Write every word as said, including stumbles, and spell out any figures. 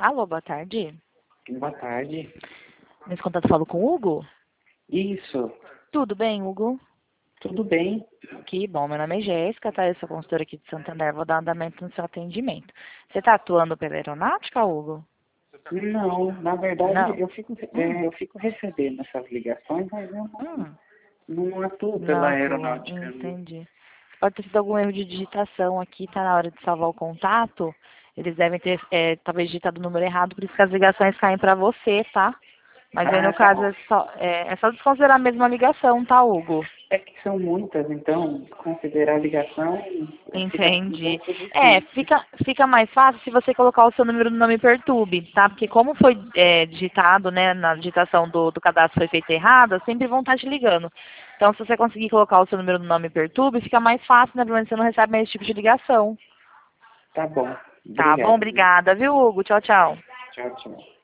Alô, boa tarde. Boa tarde. Nesse contato falo com o Hugo? Isso, Tudo bem, Hugo? tudo bem? Que bom, meu nome é Jéssica, tá? Eu sou consultora aqui de Santander, vou dar andamento no seu atendimento. Você está atuando pela aeronáutica, Hugo? Não, na verdade Não. eu fico, Hum, é, eu fico recebendo essas ligações, mas eu não, hum, não atuo não pela atua, aeronáutica. Não. entendi. Pode ter sido algum erro de digitação aqui, tá na hora de salvar o contato. Eles devem ter, é, talvez, digitado o número errado, por isso que as ligações caem para você, tá? Mas aí, no Ah, tá caso, bom. é só, é, é só desconsiderar a mesma ligação, tá, Hugo? É que são muitas, então considerar a ligação fica um Entendi. pouco É, difícil. fica, fica mais fácil se você colocar o seu número no Nome Perturbe, tá? Porque como foi é, digitado, né, na digitação do, do cadastro foi feita errada, sempre vão estar te ligando. Então, se você conseguir colocar o seu número no Nome Perturbe, fica mais fácil, né? Pelo menos você não recebe mais esse tipo de ligação. Tá bom. Tá bom? Obrigado, viu? Obrigada, viu, Hugo? Tchau, tchau. Tchau, tchau.